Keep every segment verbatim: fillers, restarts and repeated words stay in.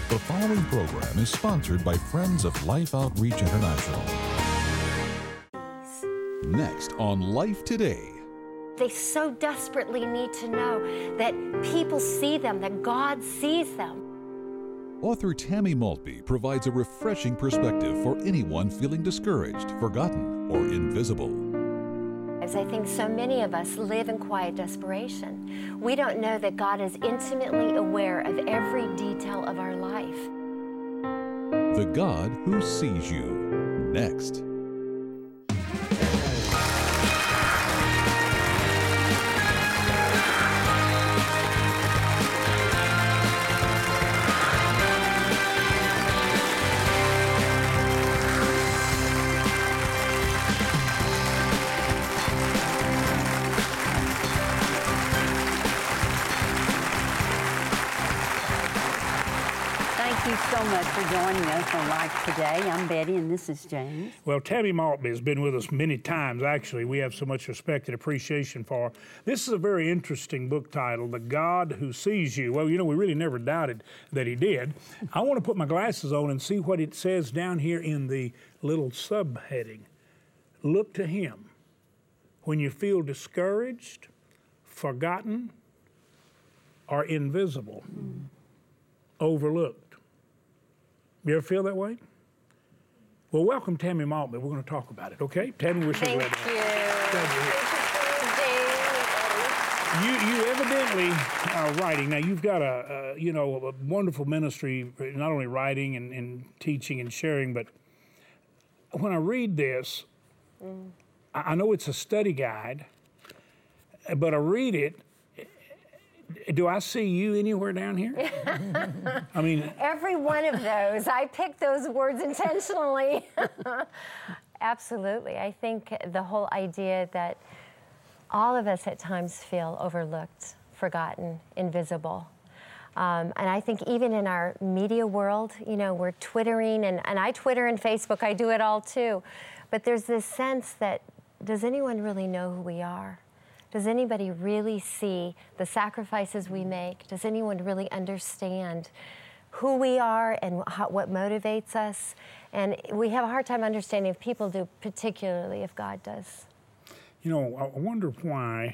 The following program is sponsored by Friends of Life Outreach International. Next on Life Today. They so desperately need to know that people see them, that God sees them. Author Tammy Maltby provides a refreshing perspective for anyone feeling discouraged, forgotten, or invisible. As I think so many of us live in quiet desperation. We don't know that God is intimately aware of every detail of our life. The God Who Sees You. Next. Thank you so much for joining us on Life Today. I'm Betty, and this is James. Well, Tammy Maltby has been with us many times, actually. We have so much respect and appreciation for her. This is a very interesting book title, The God Who Sees You. Well, you know, we really never doubted that he did. I want to put my glasses on and see what it says down here in the little subheading. Look to him when you feel discouraged, forgotten, or invisible, mm. overlooked. You ever feel that way? Well, welcome Tammy Maltby. We're going to talk about it, okay? Tammy, we're so Thank glad to you. have you. You, you evidently are writing. Now, you've got a, a you know, a wonderful ministry, not only writing and, and teaching and sharing, but when I read this, mm. I, I know it's a study guide, but I read it. Do I see you anywhere down here? I mean... Every one of those. I picked those words intentionally. Absolutely. I think the whole idea that all of us at times feel overlooked, forgotten, invisible. Um, and I think even in our media world, you know, we're Twittering, and, and I Twitter and Facebook, I do it all too. But there's this sense that, does anyone really know who we are? Does anybody really see the sacrifices we make? Does anyone really understand who we are and how, what motivates us? And we have a hard time understanding if people do, particularly if God does. You know, I wonder why,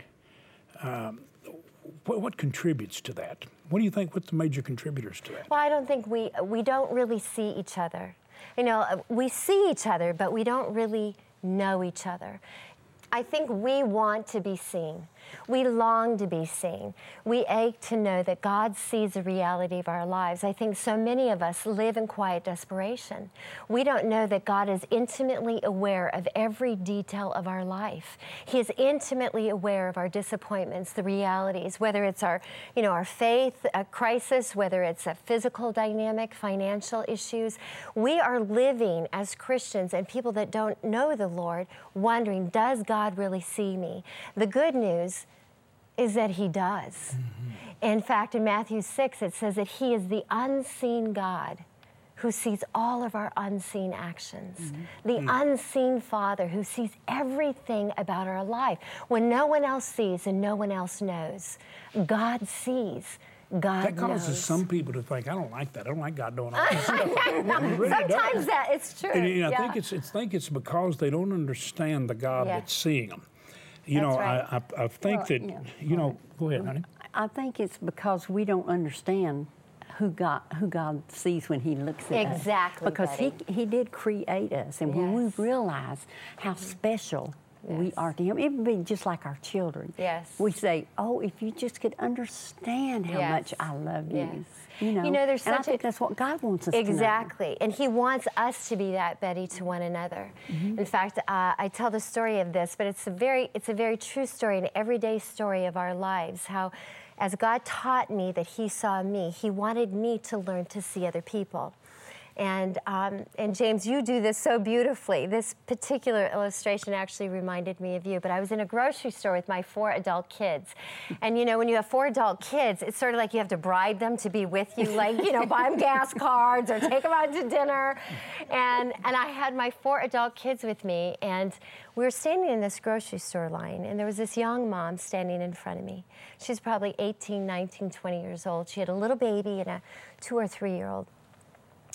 um, what, what contributes to that? What do you think, what's the major contributors to that? Well, I don't think we, we don't really see each other. You know, we see each other, but we don't really know each other. I think we want to be seen. We long to be seen. We ache to know that God sees the reality of our lives. I think so many of us live in quiet desperation. We don't know that God is intimately aware of every detail of our life. He is intimately aware of our disappointments, the realities, whether it's our, you know, our faith a crisis, whether it's a physical dynamic, financial issues. We are living as Christians and people that don't know the Lord, wondering, does God really see me? The good news is that he does. Mm-hmm. In fact, in Matthew six, it says that he is the unseen God who sees all of our unseen actions. Mm-hmm. The mm-hmm. unseen Father who sees everything about our life. When no one else sees and no one else knows, God sees. God that causes knows. Some people to think, I don't like that. I don't like God doing all this stuff. Really Sometimes does. that, it's true. And, and I yeah. think it's, it's think it's because they don't understand the God yeah. that's seeing them. You That's know, right. I, I, I think well, that, yeah, you know, right. go ahead, honey. I think it's because we don't understand who God who God sees when he looks at us. Exactly, Because Betty. he he did create us, and Yes. when we realize how mm-hmm. special yes. we are to him, it would be just like our children. Yes. We say, oh, if you just could understand how yes. much I love you. Yes. You know, you know, there's and such I think a, that's what God wants us exactly. to know. And he wants us to be that, Betty, to one another. Mm-hmm. In fact, uh, I tell the story of this, but it's a very, it's a very true story, an everyday story of our lives, how as God taught me that he saw me, he wanted me to learn to see other people. And, um, and James, you do this so beautifully. This particular illustration actually reminded me of you, but I was in a grocery store with my four adult kids. And you know, when you have four adult kids, it's sort of like you have to bribe them to be with you, like, you know, buy them gas cards or take them out to dinner. And, and I had my four adult kids with me, and we were standing in this grocery store line, and there was this young mom standing in front of me. She's probably eighteen, nineteen, twenty years old. She had a little baby and a two or three year old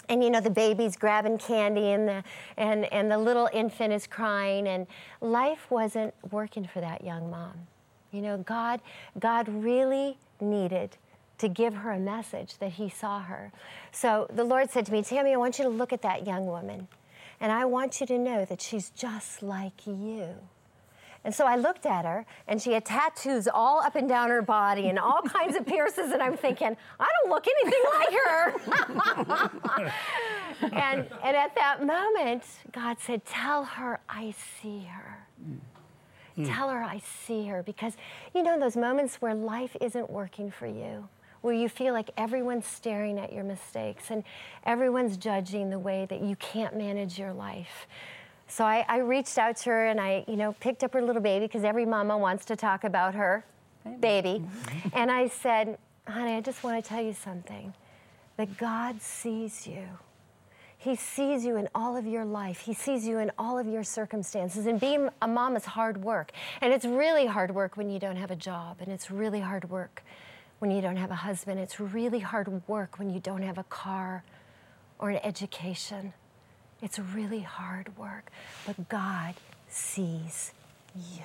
And you know, the baby's grabbing candy and the, and, and the little infant is crying, and life wasn't working for that young mom. You know, God, God really needed to give her a message that he saw her. So the Lord said to me, Tammy, I want you to look at that young woman, and I want you to know that she's just like you. And so I looked at her, and she had tattoos all up and down her body and all kinds of piercings, and I'm thinking, I don't look anything like her. and, and at that moment, God said, tell her I see her. Mm. Tell her I see her. Because, you know, those moments where life isn't working for you, where you feel like everyone's staring at your mistakes and everyone's judging the way that you can't manage your life. So I, I reached out to her, and I, you know, picked up her little baby, because every mama wants to talk about her baby. And I said, honey, I just want to tell you something, that God sees you. He sees you in all of your life. He sees you in all of your circumstances. And being a mom is hard work. And it's really hard work when you don't have a job. And it's really hard work when you don't have a husband. It's really hard work when you don't have a car or an education. It's really hard work, but God sees you.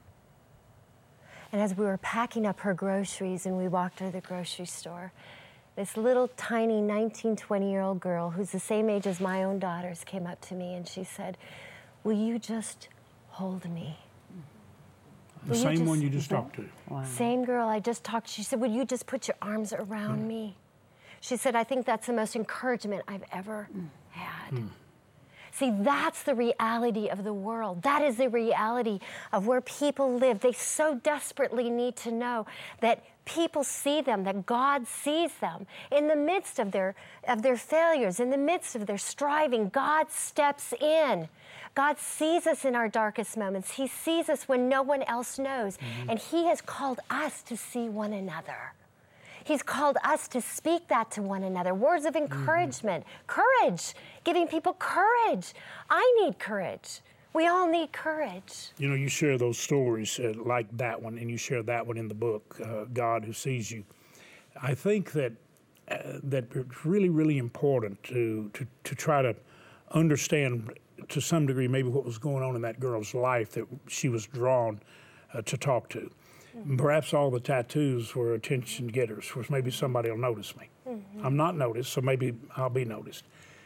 And as we were packing up her groceries and we walked to the grocery store, this little tiny nineteen, twenty-year-old girl who's the same age as my own daughters came up to me and she said, will you just hold me? The same just, one you just talked to? Wow. Same girl I just talked to. She said, will you just put your arms around mm. me? She said, I think that's the most encouragement I've ever mm. had. Mm. See, that's the reality of the world. That is the reality of where people live. They so desperately need to know that people see them, that God sees them. In the midst of their, of their failures, in the midst of their striving, God steps in. God sees us in our darkest moments. He sees us when no one else knows. Mm-hmm. And he has called us to see one another. He's called us to speak that to one another. Words of encouragement, mm-hmm. courage, giving people courage. I need courage. We all need courage. You know, you share those stories uh, like that one, and you share that one in the book, uh, God Who Sees You. I think that uh, that it's really, really important to, to, to try to understand to some degree maybe what was going on in that girl's life that she was drawn uh, to talk to. Perhaps all the tattoos were attention getters, which maybe somebody will notice me. Mm-hmm. I'm not noticed, so maybe I'll be noticed.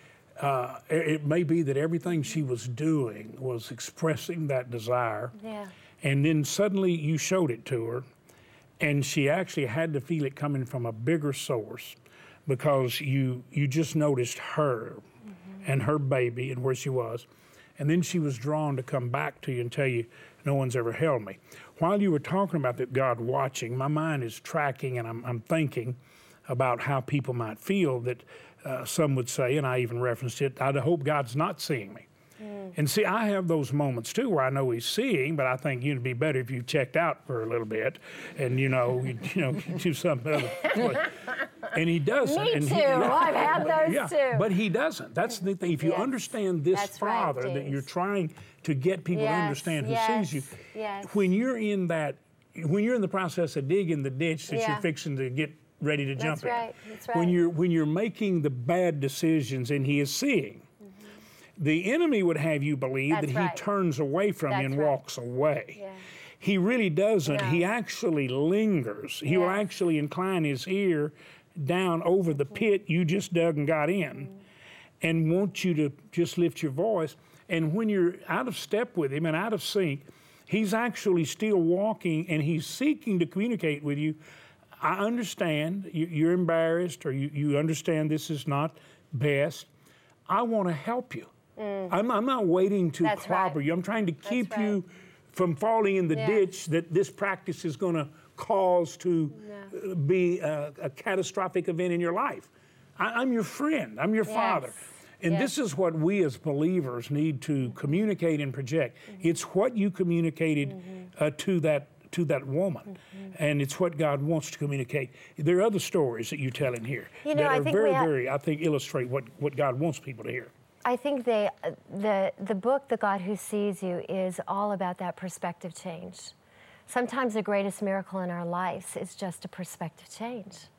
Uh, it, it may be that everything she was doing was expressing that desire, yeah. and then suddenly you showed it to her, and she actually had to feel it coming from a bigger source because you, you just noticed her mm-hmm. and her baby and where she was, and then she was drawn to come back to you and tell you, no one's ever held me. While you were talking about that God watching, my mind is tracking, and I'm, I'm thinking about how people might feel that uh, some would say, and I even referenced it, I hope God's not seeing me. Mm. And see, I have those moments too where I know he's seeing, but I think you'd be better if you checked out for a little bit and, you know, you, you know, do something other. And he doesn't. Me and too. He, yeah, I've had those yeah, too. But he doesn't. That's the thing. If you yes. understand this That's Father right, that you're trying to get people yes, to understand who yes, sees you, yes. when you're in that, when you're in the process of digging the ditch that yeah. you're fixing to get ready to jump That's right. in, That's right. when you're when you're making the bad decisions and he is seeing, mm-hmm. the enemy would have you believe That's that right. he turns away from That's you and right. walks away. Yeah. He really doesn't. No. He actually lingers. He yes. will actually incline his ear down over the pit you just dug and got in mm-hmm. and want you to just lift your voice. And when you're out of step with him and out of sync, he's actually still walking and he's seeking to communicate with you. I understand you're embarrassed or you, you understand this is not best. I want to help you. Mm. I'm, I'm not waiting to That's clobber right. you. I'm trying to keep That's right. you from falling in the yeah. ditch that this practice is going to cause to yeah. be a, a catastrophic event in your life. I, I'm your friend. I'm your yes. father. And yes. this is what we as believers need to mm-hmm. communicate and project. Mm-hmm. It's what you communicated mm-hmm. uh, to that to that woman, mm-hmm. and it's what God wants to communicate. There are other stories that you tell in here you know, that I are think very, we ha- very, I think, illustrate what, what God wants people to hear. I think they, uh, the, the book, The God Who Sees You, is all about that perspective change. Sometimes the greatest miracle in our lives is just a perspective change.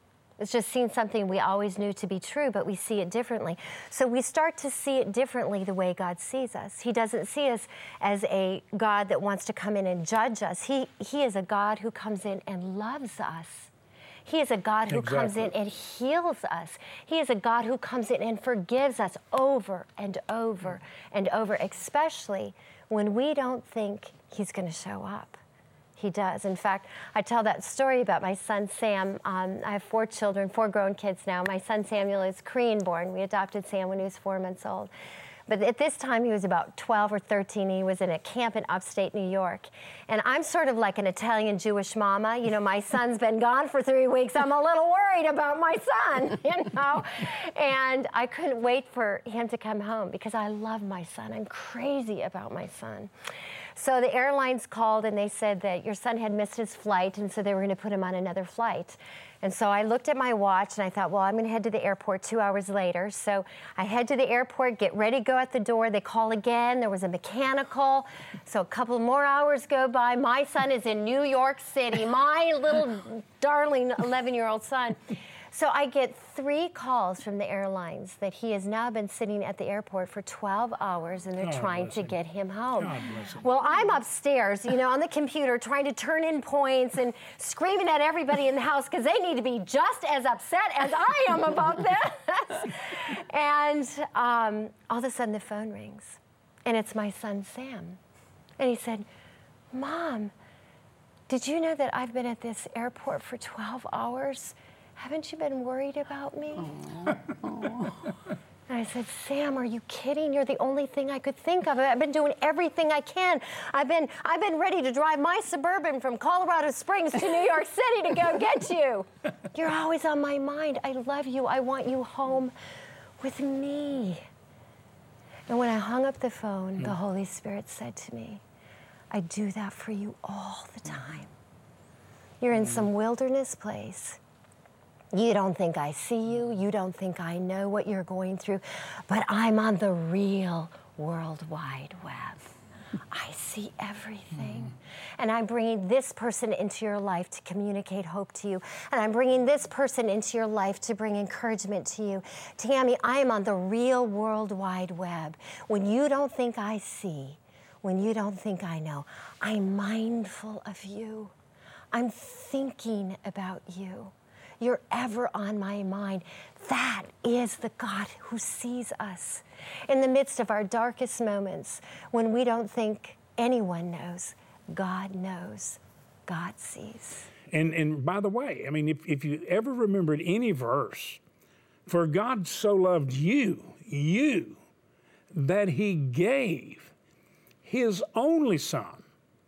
It's just seen something we always knew to be true, but we see it differently. So we start to see it differently the way God sees us. He doesn't see us as a God that wants to come in and judge us. He, he is a God who comes in and loves us. He is a God who Exactly. comes in and heals us. He is a God who comes in and forgives us over and over and over, especially when we don't think he's going to show up. He does. In fact, I tell that story about my son, Sam. Um, I have four children, four grown kids now. My son, Samuel, is Korean born. We adopted Sam when he was four months old. But at this time, he was about twelve or thirteen. He was in a camp in upstate New York. And I'm sort of like an Italian Jewish mama. You know, my son's been gone for three weeks. I'm a little worried about my son, you know. And I couldn't wait for him to come home because I love my son. I'm crazy about my son. So the airlines called and they said that your son had missed his flight, and so they were going to put him on another flight. And so I looked at my watch and I thought, well, I'm going to head to the airport two hours later. So I head to the airport, get ready to go out the door. They call again. There was a mechanical. So a couple more hours go by. My son is in New York City, my little darling eleven-year-old son. So I get three calls from the airlines that he has now been sitting at the airport for twelve hours and they're God trying bless to him. get him home. God bless him. Well, I'm upstairs, you know, on the computer trying to turn in points and screaming at everybody in the house because they need to be just as upset as I am about this. And um, all of a sudden the phone rings and it's my son, Sam. And he said, Mom, did you know that I've been at this airport for twelve hours? Haven't you been worried about me? And I said, Sam, are you kidding? You're the only thing I could think of. I've been doing everything I can. I've been, I've been ready to drive my Suburban from Colorado Springs to New York City to go get you. You're always on my mind. I love you. I want you home with me. And when I hung up the phone, the Holy Spirit said to me, I do that for you all the time. You're in some wilderness place. You don't think I see you. You don't think I know what you're going through. But I'm on the real World Wide Web. I see everything. Mm. And I'm bringing this person into your life to communicate hope to you. And I'm bringing this person into your life to bring encouragement to you. Tammy, I am on the real World Wide Web. When you don't think I see, when you don't think I know, I'm mindful of you. I'm thinking about you. You're ever on my mind. That is the God who sees us. In the midst of our darkest moments, when we don't think anyone knows, God knows, God sees. And and by the way, I mean, if, if you ever remembered any verse, for God so loved you, you, that he gave his only son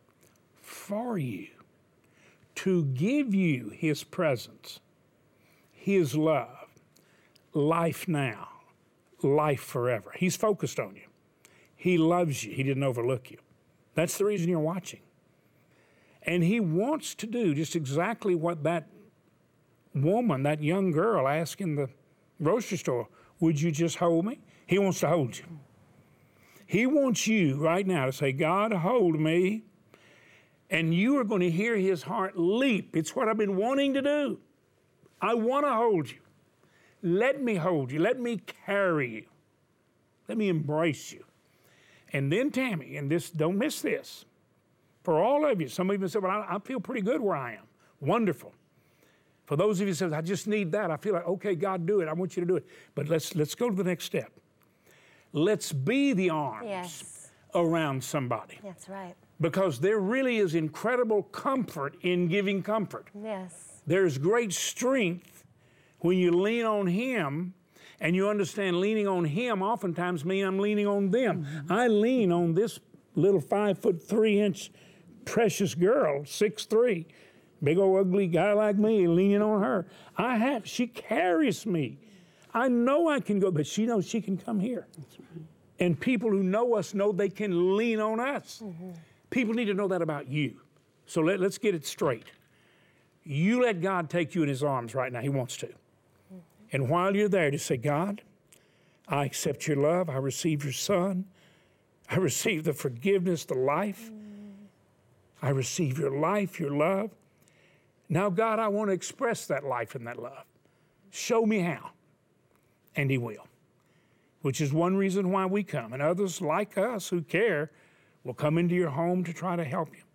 for you to give you his presence, his love, life now, life forever. He's focused on you. He loves you. He didn't overlook you. That's the reason you're watching. And he wants to do just exactly what that woman, that young girl asked in the grocery store, would you just hold me? He wants to hold you. He wants you right now to say, God, hold me. And you are going to hear his heart leap. It's what I've been wanting to do. I want to hold you. Let me hold you. Let me carry you. Let me embrace you. And then, Tammy, and this, don't miss this. For all of you, some of you say, well, I, I feel pretty good where I am. Wonderful. For those of you who say, I just need that. I feel like, okay, God, do it. I want you to do it. But let's, let's go to the next step. Let's be the arms Yes. around somebody. That's right. Because there really is incredible comfort in giving comfort. Yes. There's great strength when you lean on him, and you understand leaning on him oftentimes means I'm leaning on them. Mm-hmm. I lean on this little five foot three inch precious girl, six three, big old ugly guy like me, leaning on her. I have, she carries me. I know I can go, but she knows she can come here. That's right. And people who know us know they can lean on us. Mm-hmm. People need to know that about you. So let, let's get it straight. You let God take you in his arms right now. He wants to. Mm-hmm. And while you're there, just say, God, I accept your love. I receive your son. I receive the forgiveness, the life. Mm. I receive your life, your love. Now, God, I want to express that life and that love. Show me how. And he will, which is one reason why we come. And others like us who care will come into your home to try to help you.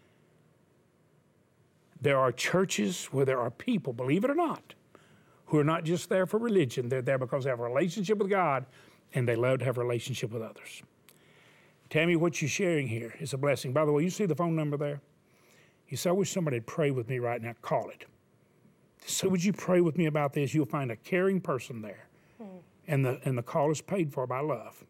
There are churches where there are people, believe it or not, who are not just there for religion. They're there because they have a relationship with God and they love to have a relationship with others. Tammy, what you're sharing here is a blessing. By the way, you see the phone number there? You say, I wish somebody would pray with me right now. Call it. So would you pray with me about this? You'll find a caring person there. Hmm. And the and the call is paid for by love.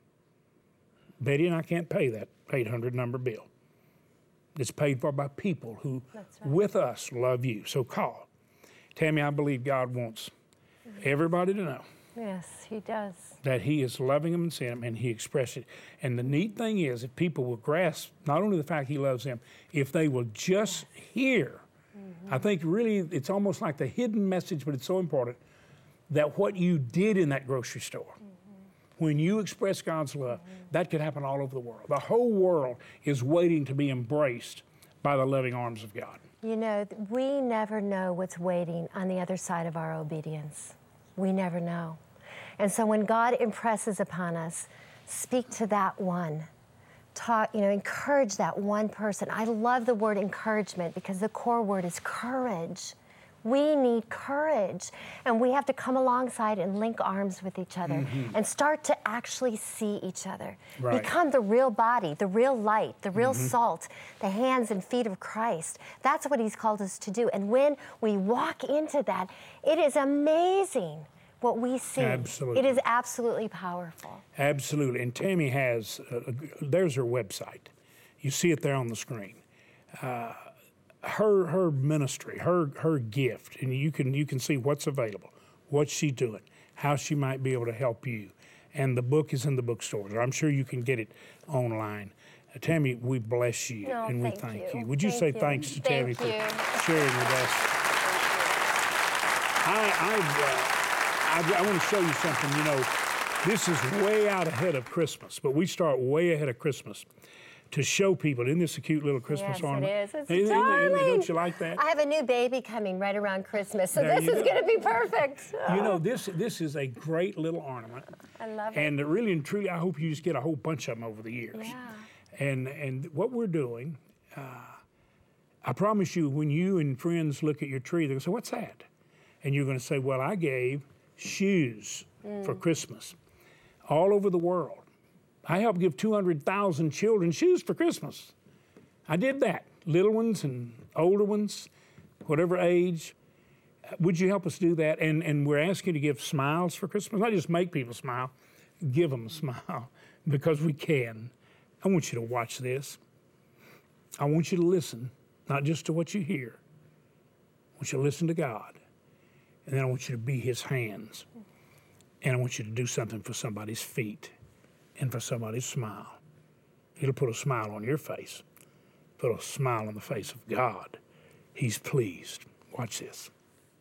Betty and I can't pay that eight hundred number bill. It's paid for by people who, That's right. with us, love you. So call. Tammy, I believe God wants everybody to know. Yes, he does. That he is loving them and seeing them, and he expressed it. And the neat thing is, if people will grasp not only the fact he loves them, if they will just yes. hear, mm-hmm. I think really it's almost like the hidden message, but it's so important, that what you did in that grocery store, mm-hmm. when you express God's love, mm-hmm. that could happen all over the world. The whole world is waiting to be embraced by the loving arms of God. You know, we never know what's waiting on the other side of our obedience. We never know. And so when God impresses upon us, speak to that one. Talk, you know, encourage that one person. I love the word encouragement because the core word is courage. We need courage. And we have to come alongside and link arms with each other mm-hmm. and start to actually see each other. Right. Become the real body, the real light, the real mm-hmm. salt, the hands and feet of Christ. That's what he's called us to do. And when we walk into that, it is amazing what we see. Absolutely. It is absolutely powerful. Absolutely. And Tammy has, uh, there's her website. You see it there on the screen. Uh, her her ministry, her her gift, and you can you can see what's available, what she's doing, how she might be able to help you. And the book is in the bookstores. I'm sure you can get it online. Uh, Tammy, we bless you no, and we thank thank you. you. Would you thank say you. thanks to thank Tammy you. for sharing with us? I I. Uh, I, I want to show you something. You know, this is way out ahead of Christmas, but we start way ahead of Christmas to show people. Isn't this a cute little Christmas yes, ornament? Yes, it is. It's isn't, darling. Isn't, don't you like that? I have a new baby coming right around Christmas, so there this is going to be perfect. You know, this this is a great little ornament. I love it. And really and truly, I hope you just get a whole bunch of them over the years. Yeah. And, and what we're doing, uh, I promise you, when you and friends look at your tree, they're going to say, what's that? And you're going to say, well, I gave shoes mm. for Christmas all over the world. I helped give two hundred thousand children shoes for Christmas. I did that, little ones and older ones, whatever age. Would you help us do that? And, and we're asking you to give smiles for Christmas. Not just make people smile, give them a smile because we can. I want you to watch this. I want you to listen, not just to what you hear. I want you to listen to God. And then I want you to be his hands. And I want you to do something for somebody's feet and for somebody's smile. It'll put a smile on your face. Put a smile on the face of God. He's pleased. Watch this.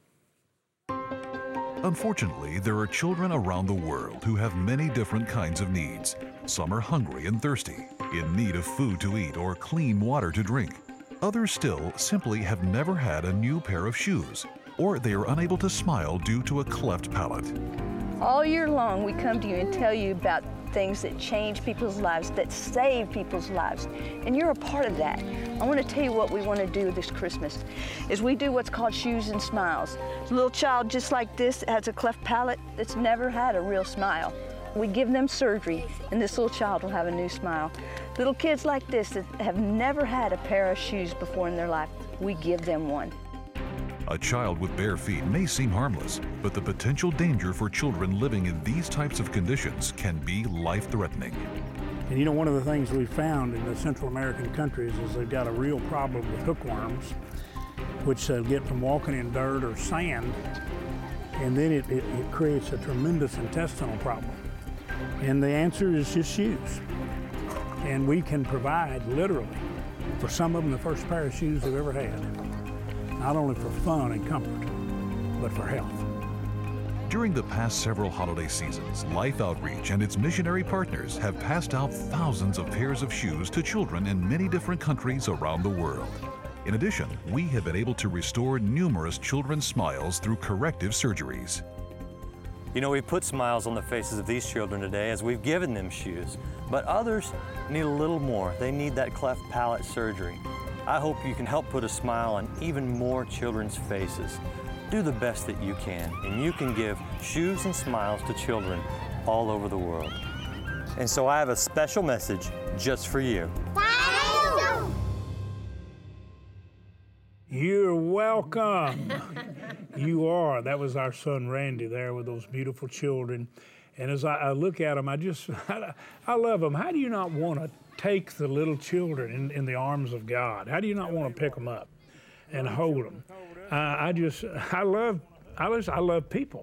Unfortunately, there are children around the world who have many different kinds of needs. Some are hungry and thirsty, in need of food to eat or clean water to drink. Others still simply have never had a new pair of shoes, or they are unable to smile due to a cleft palate. All year long, we come to you and tell you about things that change people's lives, that save people's lives, and you're a part of that. I want to tell you what we want to do this Christmas, is we do what's called Shoes and Smiles. A little child just like this has a cleft palate that's never had a real smile. We give them surgery, and this little child will have a new smile. Little kids like this that have never had a pair of shoes before in their life, we give them one. A child with bare feet may seem harmless, but the potential danger for children living in these types of conditions can be life-threatening. And you know, one of the things we found in the Central American countries is they've got a real problem with hookworms, which they'll get from walking in dirt or sand, and then it, it, it creates a tremendous intestinal problem. And the answer is just shoes. And we can provide, literally, for some of them, the first pair of shoes they've ever had. Not only for fun and comfort, but for health. During the past several holiday seasons, Life Outreach and its missionary partners have passed out thousands of pairs of shoes to children in many different countries around the world. In addition, we have been able to restore numerous children's smiles through corrective surgeries. You know, we've put smiles on the faces of these children today as we've given them shoes, but others need a little more. They need that cleft palate surgery. I hope you can help put a smile on even more children's faces. Do the best that you can, and you can give shoes and smiles to children all over the world. And so I have a special message just for you. You're welcome. You are. That was our son Randy there with those beautiful children. And as I, I look at them, I just, I, I love them. How do you not want to take the little children in, in the arms of God? How do you not want to pick them up and hold them? Uh, I just, I love, I just, I love people.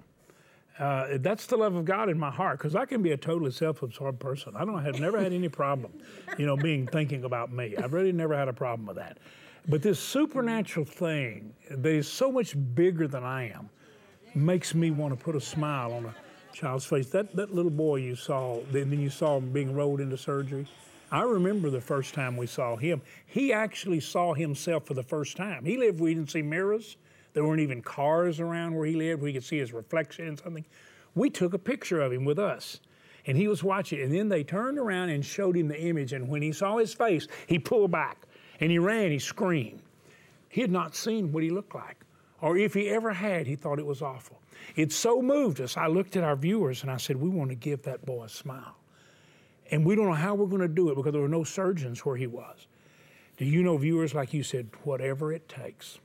Uh, that's the love of God in my heart, because I can be a totally self-absorbed person. I don't have never had any problem, you know, being thinking about me. I've really never had a problem with that. But this supernatural thing that is so much bigger than I am makes me want to put a smile on a child's face. That that little boy you saw, then you saw him being rolled into surgery. I remember the first time we saw him. He actually saw himself for the first time. He lived where he didn't see mirrors. There weren't even cars around where he lived where he could see his reflection in something. We took a picture of him with us, and he was watching. And then they turned around and showed him the image, and when he saw his face, he pulled back. And he ran, he screamed. He had not seen what he looked like. Or if he ever had, he thought it was awful. It so moved us. I looked at our viewers and I said, we want to give that boy a smile. And we don't know how we're going to do it because there were no surgeons where he was. Do you know, viewers, like you said, whatever it takes.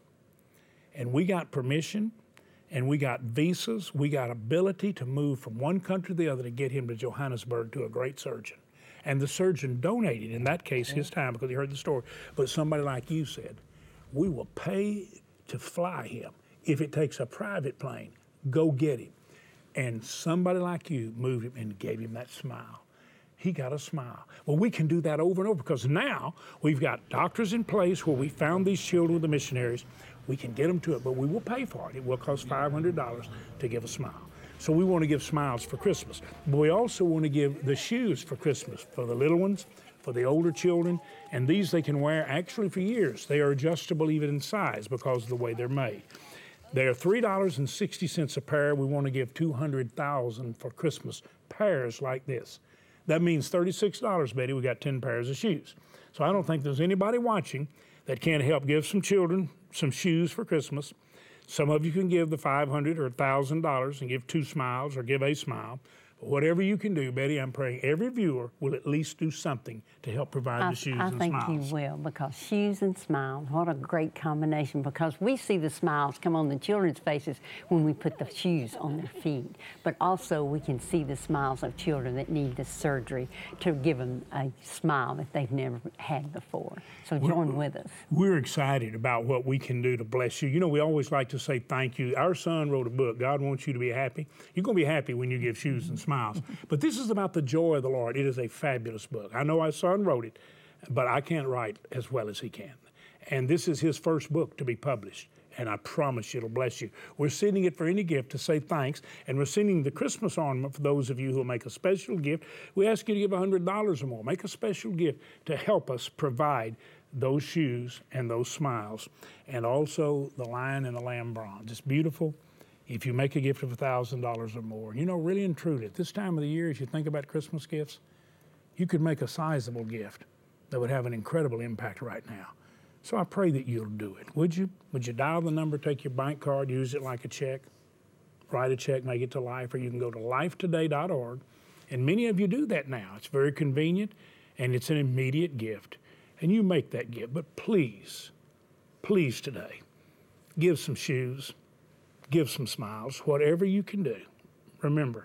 And we got permission, and we got visas, we got ability to move from one country to the other to get him to Johannesburg to a great surgeon. And the surgeon donated, in that case, his time because he heard the story. But somebody like you said, we will pay to fly him. If it takes a private plane, go get him. And somebody like you moved him and gave him that smile. He got a smile. Well, we can do that over and over because now we've got doctors in place where we found these children with the missionaries. We can get them to it, but we will pay for it. It will cost five hundred dollars to give a smile. So we want to give smiles for Christmas. But we also want to give the shoes for Christmas for the little ones, for the older children, and these they can wear actually for years. They are adjustable even in size because of the way they're made. They are three dollars and sixty cents a pair. We want to give two hundred thousand for Christmas, pairs like this. That means thirty-six dollars, Betty. We got ten pairs of shoes. So I don't think there's anybody watching that can't help give some children some shoes for Christmas. Some of you can give the five hundred dollars or one thousand dollars and give two smiles or give a smile. But whatever you can do, Betty, I'm praying every viewer will at least do something to help provide I, the shoes I and think smiles. you will, because shoes and smiles, what a great combination, because we see the smiles come on the children's faces when we put the shoes on their feet. But also we can see the smiles of children that need the surgery to give them a smile that they've never had before. So join we're, with us. We're excited about what we can do to bless you. You know, we always like to say thank you. Our son wrote a book, God Wants You to Be Happy. You're going to be happy when you give shoes and smiles. But this is about the joy of the Lord. It is a fabulous book. I know our son wrote it, but I can't write as well as he can. And this is his first book to be published. And I promise you it'll bless you. We're sending it for any gift to say thanks. And we're sending the Christmas ornament for those of you who will make a special gift. We ask you to give one hundred dollars or more. Make a special gift to help us provide those shoes and those smiles. And also the Lion and the Lamb bronze. It's beautiful. If you make a gift of one thousand dollars or more, you know, really and truly, at this time of the year, as you think about Christmas gifts, you could make a sizable gift that would have an incredible impact right now. So I pray that you'll do it. Would you? Would you dial the number, take your bank card, use it like a check, write a check, make it to Life, or you can go to life today dot org. And many of you do that now. It's very convenient, and it's an immediate gift. And you make that gift. But please, please today, give some shoes, give some smiles, whatever you can do. Remember,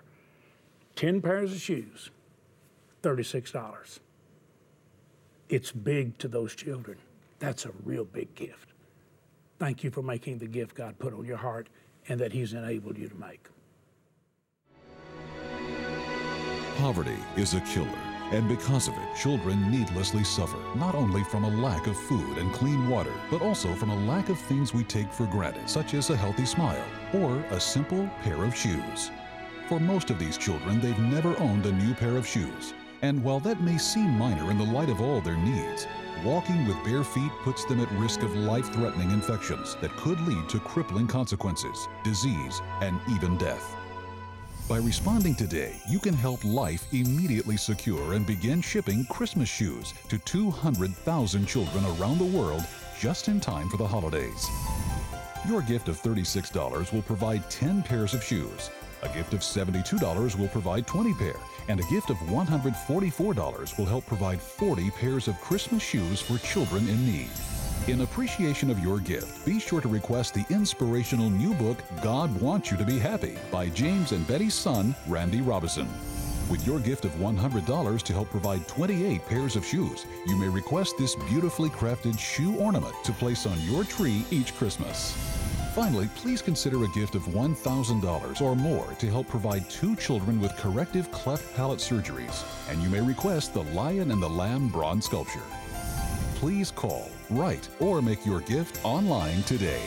ten pairs of shoes, thirty-six dollars. It's big to those children. That's a real big gift. Thank you for making the gift God put on your heart and that He's enabled you to make. Poverty is a killer, and because of it, children needlessly suffer, not only from a lack of food and clean water, but also from a lack of things we take for granted, such as a healthy smile or a simple pair of shoes. For most of these children, they've never owned a new pair of shoes. And while that may seem minor in the light of all their needs, walking with bare feet puts them at risk of life-threatening infections that could lead to crippling consequences, disease, and even death. By responding today, you can help Life immediately secure and begin shipping Christmas shoes to two hundred thousand children around the world just in time for the holidays. Your gift of thirty-six dollars will provide ten pairs of shoes. A gift of seventy-two dollars will provide twenty pair, and a gift of one hundred forty-four dollars will help provide forty pairs of Christmas shoes for children in need. In appreciation of your gift, be sure to request the inspirational new book, God Wants You to Be Happy, by James and Betty's son, Randy Robison. With your gift of one hundred dollars to help provide twenty-eight pairs of shoes, you may request this beautifully crafted shoe ornament to place on your tree each Christmas. Finally, please consider a gift of one thousand dollars or more to help provide two children with corrective cleft palate surgeries, and you may request the Lion and the Lamb bronze sculpture. Please call, write, or make your gift online today.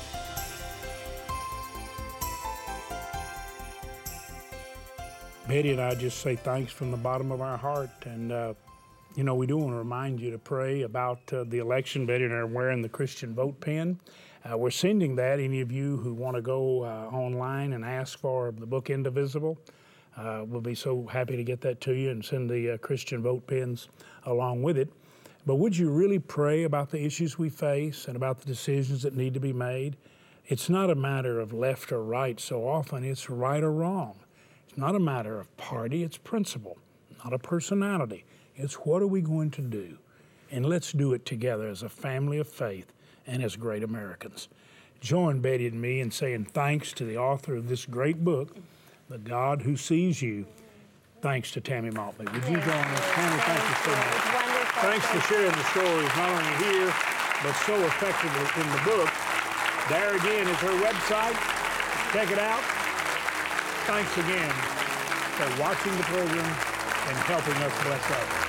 Betty and I just say thanks from the bottom of our heart. And, uh, you know, we do want to remind you to pray about uh, the election. Betty and I are wearing the Christian vote pin. Uh, we're sending that. Any of you who want to go uh, online and ask for the book Indivisible, uh, we'll be so happy to get that to you and send the uh, Christian vote pins along with it. But would you really pray about the issues we face and about the decisions that need to be made? It's not a matter of left or right so often, it's right or wrong. It's not a matter of party, it's principle, not a personality. It's what are we going to do? And let's do it together as a family of faith and as great Americans. Join Betty and me in saying thanks to the author of this great book, The God Who Sees You. Thanks to Tammy Maltby. Would you join us? Tammy, thank you so much. Thanks for sharing the stories, not only here, but so effectively in the book. There again is her website. Check it out. Thanks again for watching the program and helping us bless others.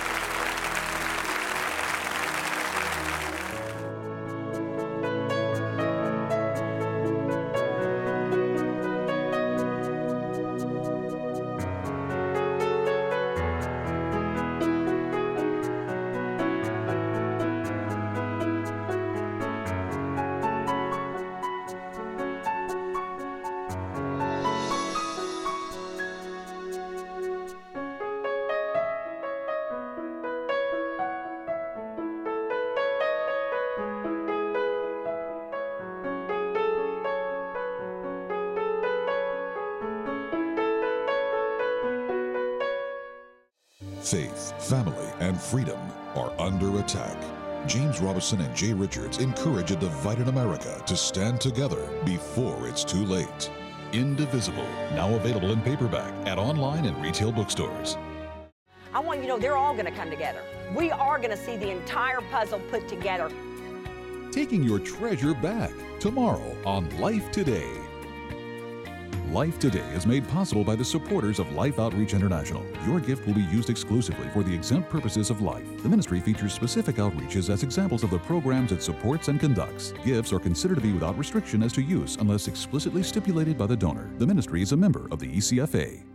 Faith, family, and freedom are under attack. James Robison and Jay Richards encourage a divided America to stand together before it's too late. Indivisible, now available in paperback at online and retail bookstores. I want you to know they're all going to come together. We are going to see the entire puzzle put together. Taking your treasure back tomorrow on Life Today. Life Today is made possible by the supporters of Life Outreach International. Your gift will be used exclusively for the exempt purposes of life. The ministry features specific outreaches as examples of the programs it supports and conducts. Gifts are considered to be without restriction as to use unless explicitly stipulated by the donor. The ministry is a member of the E C F A.